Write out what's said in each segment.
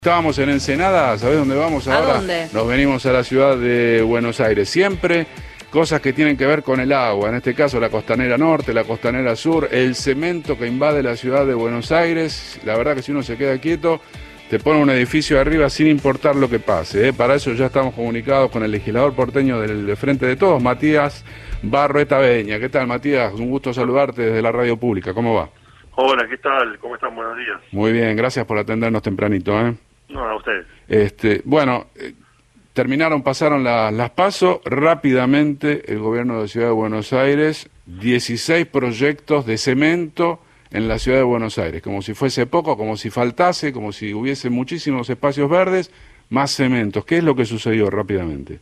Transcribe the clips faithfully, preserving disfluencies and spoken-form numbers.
Estábamos en Ensenada, ¿sabés dónde vamos ahora? ¿A dónde? Nos venimos a la ciudad de Buenos Aires. Siempre cosas que tienen que ver con el agua, en este caso la costanera norte, la costanera sur, el cemento que invade la ciudad de Buenos Aires. La verdad que si uno se queda quieto, te pone un edificio arriba sin importar lo que pase, ¿eh? Para eso ya estamos comunicados con el legislador porteño del de Frente de Todos, Matías Barroeta Beña. ¿Qué tal, Matías? Un gusto saludarte desde la radio pública. ¿Cómo va? Hola, ¿qué tal? ¿Cómo están? Buenos días. Muy bien, gracias por atendernos tempranito, ¿eh? No, a ustedes. Este, bueno, eh, terminaron, pasaron la, las PASO, rápidamente el gobierno de Ciudad de Buenos Aires, dieciséis proyectos de cemento en la Ciudad de Buenos Aires, como si fuese poco, como si faltase, como si hubiese muchísimos espacios verdes, más cementos. ¿Qué es lo que sucedió rápidamente?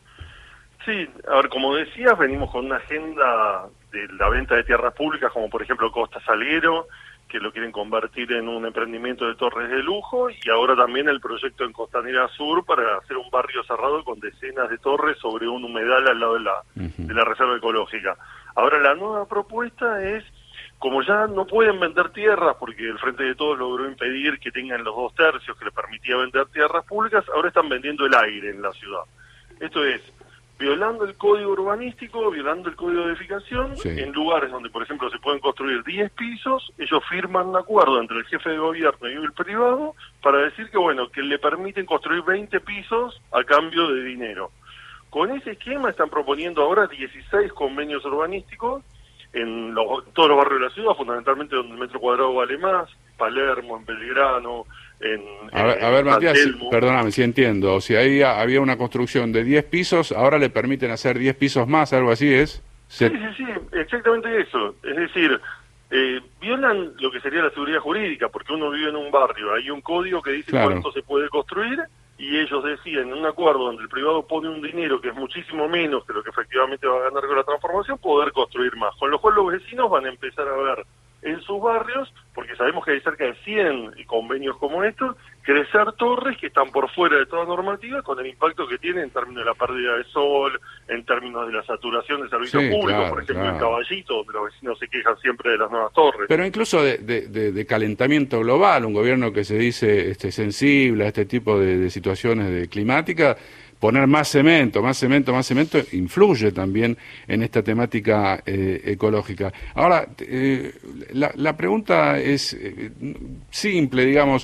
Sí, a ver, como decías, venimos con una agenda de la venta de tierras públicas, como por ejemplo Costa Salguero, que lo quieren convertir en un emprendimiento de torres de lujo, y ahora también el proyecto en Costanera Sur para hacer un barrio cerrado con decenas de torres sobre un humedal al lado de la, uh-huh. de la reserva ecológica. Ahora la nueva propuesta es, como ya no pueden vender tierras, porque el Frente de Todos logró impedir que tengan los dos tercios que les permitía vender tierras públicas, ahora están vendiendo el aire en la ciudad. Esto es, violando el código urbanístico, violando el código de edificación, sí. En lugares donde, por ejemplo, se pueden construir diez pisos, ellos firman un acuerdo entre el jefe de gobierno y el privado para decir que, bueno, que le permiten construir veinte pisos a cambio de dinero. Con ese esquema están proponiendo ahora dieciséis convenios urbanísticos en, los, en todos los barrios de la ciudad, fundamentalmente donde el metro cuadrado vale más, Palermo, en Belgrano, en... A ver, en a ver Matías, si, Telmo. perdóname, si entiendo, si ahí había una construcción de diez pisos, ahora le permiten hacer diez pisos más, algo así es. Se... Sí, sí, sí, exactamente eso. Es decir, eh, violan lo que sería la seguridad jurídica, porque uno vive en un barrio, hay un código que dice claro. cuánto se puede construir, y ellos decían en un acuerdo donde el privado pone un dinero que es muchísimo menos que lo que efectivamente va a ganar con la transformación, poder construir más. Con lo cual los vecinos van a empezar a ver en sus barrios, porque sabemos que hay cerca de cien convenios como estos, crecer torres que están por fuera de toda normativa, con el impacto que tiene en términos de la pérdida de sol, en términos de la saturación de servicios sí, públicos, claro, por ejemplo claro. en Caballito, donde los vecinos se quejan siempre de las nuevas torres. Pero incluso de, de, de, de calentamiento global, un gobierno que se dice este, sensible a este tipo de, de situaciones de climática, poner más cemento, más cemento, más cemento, influye también en esta temática eh, ecológica. Ahora, eh, la, la pregunta es eh, simple, digamos,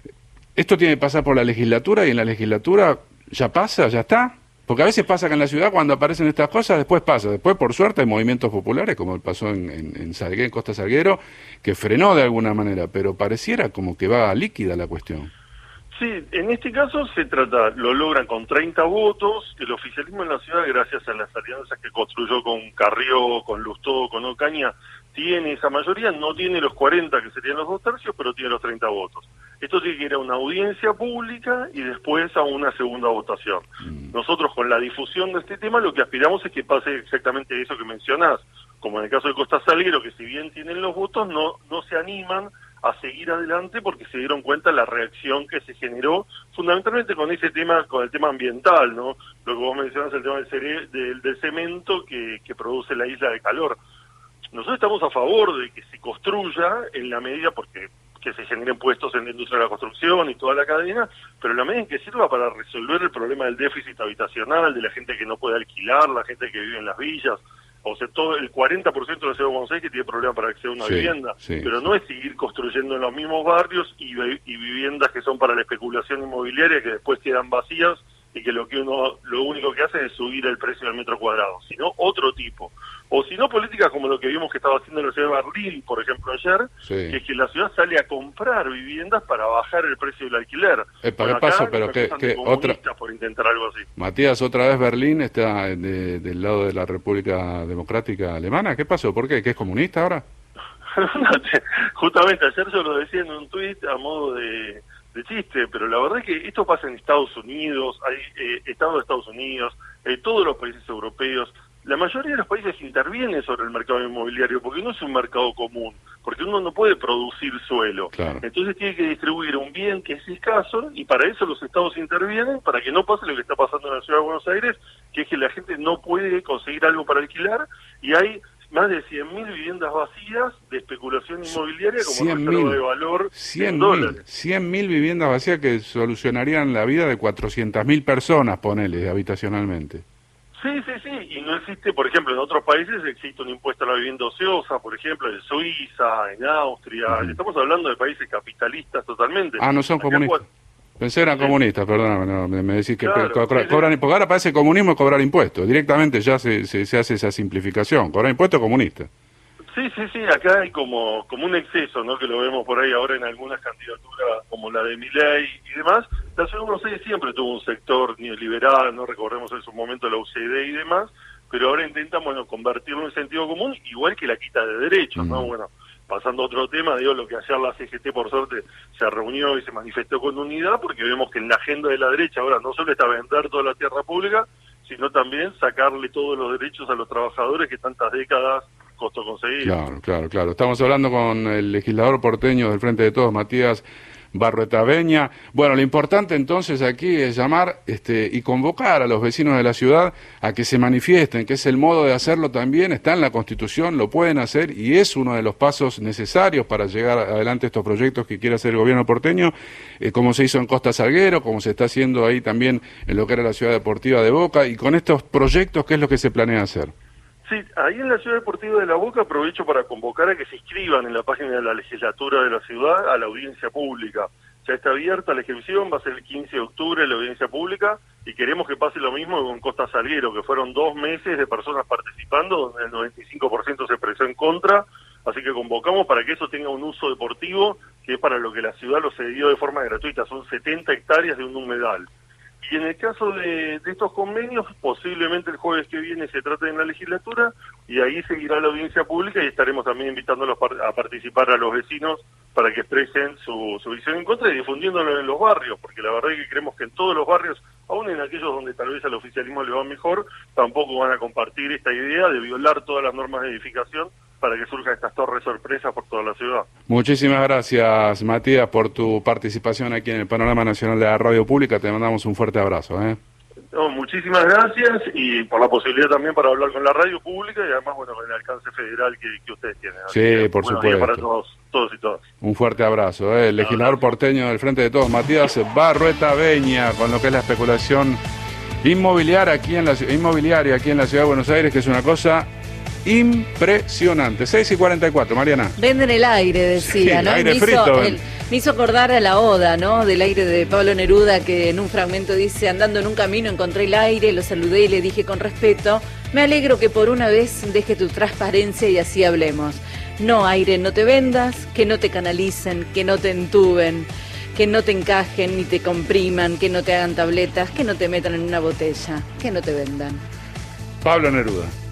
¿esto tiene que pasar por la legislatura y en la legislatura ya pasa, ya está? Porque a veces pasa que en la ciudad cuando aparecen estas cosas, después pasa. Después, por suerte, hay movimientos populares, como pasó en, en, en, Salguero, en Costa Salguero, que frenó de alguna manera, pero pareciera como que va líquida la cuestión. Sí, en este caso se trata, lo logran con treinta votos, el oficialismo en la ciudad, gracias a las alianzas que construyó con Carrió, con Lustó, con Ocaña, tiene esa mayoría, no tiene los cuarenta que serían los dos tercios, pero tiene los treinta votos. Esto tiene que ir a una audiencia pública y después a una segunda votación. Mm. Nosotros con la difusión de este tema lo que aspiramos es que pase exactamente eso que mencionás, como en el caso de Costa Salguero, que si bien tienen los votos, no, no se animan a seguir adelante porque se dieron cuenta la reacción que se generó fundamentalmente con ese tema, con el tema ambiental, ¿no? Lo que vos mencionás, el tema del, cere del, del cemento que, que produce la isla de calor. Nosotros estamos a favor de que se construya en la medida, porque que se generen puestos en la industria de la construcción y toda la cadena, pero en la medida en que sirva para resolver el problema del déficit habitacional, de la gente que no puede alquilar, la gente que vive en las villas. O sea, todo el cuarenta por ciento de la ciudad de Buenos Aires que tiene problemas para acceder a una sí, vivienda, sí, pero no es seguir construyendo en los mismos barrios y, y viviendas que son para la especulación inmobiliaria que después quedan vacías y que lo que uno lo único que hace es subir el precio del metro cuadrado, sino otro tipo. O si no, políticas como lo que vimos que estaba haciendo la ciudad de Berlín, por ejemplo, ayer, sí. que es que la ciudad sale a comprar viviendas para bajar el precio del alquiler. Eh, ¿Para qué paso? Pero que, que otra... por intentar algo así. Matías, otra vez Berlín está de, del lado de la República Democrática Alemana. ¿Qué pasó? ¿Por qué? ¿Que es comunista ahora? Justamente ayer yo lo decía en un tuit a modo de... de chiste, pero la verdad es que esto pasa en Estados Unidos, hay eh, Estados de Estados Unidos, eh, todos los países europeos, la mayoría de los países intervienen sobre el mercado inmobiliario porque no es un mercado común, porque uno no puede producir suelo, claro. Entonces tiene que distribuir un bien que es escaso y para eso los estados intervienen, para que no pase lo que está pasando en la ciudad de Buenos Aires, que es que la gente no puede conseguir algo para alquilar y hay más de cien mil viviendas vacías de especulación inmobiliaria como cien reserva mil, de valor cien en mil, dólares. cien mil viviendas vacías que solucionarían la vida de cuatrocientas mil personas, ponele, habitacionalmente. Sí, sí, sí, y no existe, por ejemplo, en otros países existe un impuesto a la vivienda ociosa, por ejemplo, en Suiza, en Austria, uh-huh. Estamos hablando de países capitalistas totalmente. Ah, no son Acá comunistas. Pensé eran sí. comunistas, perdóname, no, me, me decís que claro, co co sí, cobran, sí. Porque ahora parece comunismo cobrar impuestos, directamente ya se, se, se hace esa simplificación, cobrar impuestos comunista. Sí, sí, sí, acá hay como como un exceso, ¿no? Que lo vemos por ahí ahora en algunas candidaturas como la de Milei y demás. La ciudad de Buenos Aires siempre tuvo un sector neoliberal, no recordemos en su momento la U C D y demás, pero ahora intentan, bueno, convertirlo en sentido común, igual que la quita de derechos, ¿no? Mm. Bueno, pasando a otro tema, digo, lo que ayer la C G T por suerte se reunió y se manifestó con unidad, porque vemos que en la agenda de la derecha ahora no solo está vender toda la tierra pública, sino también sacarle todos los derechos a los trabajadores que tantas décadas costó conseguir. Claro, claro, claro. Estamos hablando con el legislador porteño del Frente de Todos, Matías Barruetaveña. Bueno, lo importante entonces aquí es llamar este, y convocar a los vecinos de la ciudad a que se manifiesten, que es el modo de hacerlo también, está en la Constitución, lo pueden hacer y es uno de los pasos necesarios para llegar adelante estos proyectos que quiere hacer el gobierno porteño, eh, como se hizo en Costa Salguero, como se está haciendo ahí también en lo que era la ciudad deportiva de Boca, y con estos proyectos, ¿qué es lo que se planea hacer? Sí, ahí en la Ciudad Deportiva de La Boca aprovecho para convocar a que se inscriban en la página de la legislatura de la ciudad a la audiencia pública. Ya está abierta la inscripción, va a ser el quince de octubre la audiencia pública y queremos que pase lo mismo con Costa Salguero, que fueron dos meses de personas participando, donde el noventa y cinco por ciento se expresó en contra, así que convocamos para que eso tenga un uso deportivo, que es para lo que la ciudad lo cedió de forma gratuita, son setenta hectáreas de un humedal. Y en el caso de, de estos convenios, posiblemente el jueves que viene se trate en la legislatura y ahí seguirá la audiencia pública y estaremos también invitándolos a participar a los vecinos para que expresen su, su visión en contra y difundiéndolo en los barrios, porque la verdad es que creemos que en todos los barrios, aún en aquellos donde tal vez al oficialismo le va mejor, tampoco van a compartir esta idea de violar todas las normas de edificación para que surjan estas torres sorpresas por toda la ciudad. Muchísimas gracias, Matías, por tu participación aquí en el Panorama Nacional de la Radio Pública. Te mandamos un fuerte abrazo. ¿eh? No, muchísimas gracias y por la posibilidad también para hablar con la Radio Pública y además, bueno, con el alcance federal que, que ustedes tienen. Sí, que, por bueno, supuesto. Para todos, todos y todas. Un fuerte abrazo. ¿eh? El legislador porteño del Frente de Todos, Matías Barruetaveña, con lo que es la especulación inmobiliaria aquí en la, inmobiliaria aquí en la Ciudad de Buenos Aires, que es una cosa impresionante. seis y cuarenta y cuatro, Mariana. Venden el aire, decía, sí, ¿no? Aire me, frito, hizo, el, me hizo acordar a la oda, ¿no? Del aire de Pablo Neruda, que en un fragmento dice: andando en un camino encontré el aire, lo saludé y le dije con respeto: me alegro que por una vez deje tu transparencia y así hablemos. No, aire, no te vendas, que no te canalicen, que no te entuben, que no te encajen ni te compriman, que no te hagan tabletas, que no te metan en una botella, que no te vendan. Pablo Neruda.